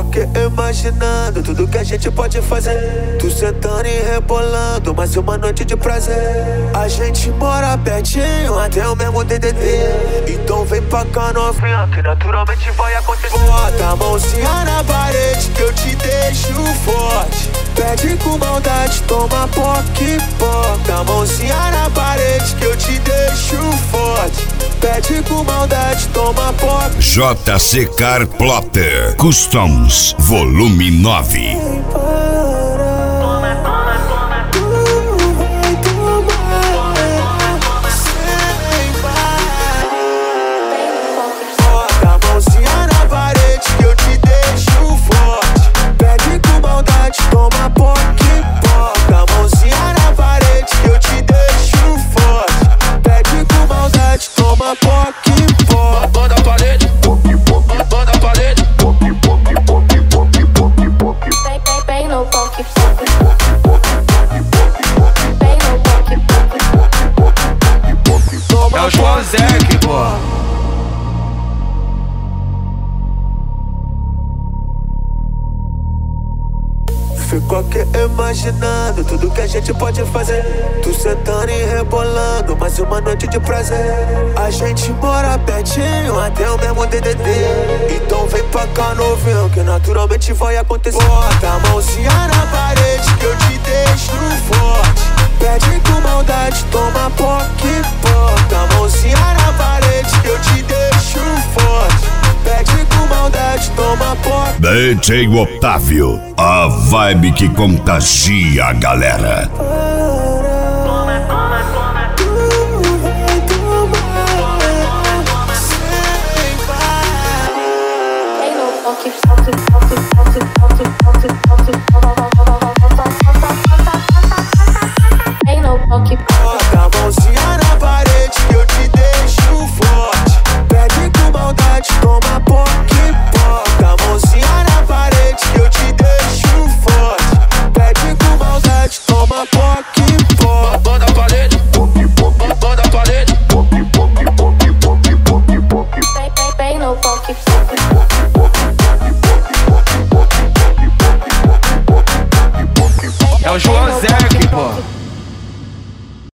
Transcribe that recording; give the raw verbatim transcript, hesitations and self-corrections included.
aqui imaginando tudo que a gente pode fazer. Tu sentando e rebolando, mas uma noite de prazer. A gente mora pertinho, até o mesmo D D D. Então vem pra cá novinha, que naturalmente vai acontecer. Bota a mãozinha na parede que eu te deixo forte. Pede com maldade, toma poque, bota a mãozinha na parede que eu te deixo forte. Pede com maldade, toma poque. J C Car Plotter Customs Volume nove. É o João Zé aqui, pô. Fico aqui imaginando tudo que a gente pode fazer. Tu sentando e rebolando, mais uma noite de prazer. A gente mora pertinho, até o mesmo D D D. Então vem pra cá novinho, que naturalmente vai acontecer. Bota a mãozinha na parede que eu te deixo forte. Pede com maldade, toma poque, bota a mãozinha na parede que eu te deixo forte. Pede com maldade, toma poque. D J Otávio, a vibe que contagia a galera. Bota a mãozinha na parede que eu te deixo forte. Pede com maldade, toma poque, bota a mãozinha na parede que eu te deixo forte. Pede com maldade, toma poque, bota. Bota a parede, bota a parede. Bem no poque.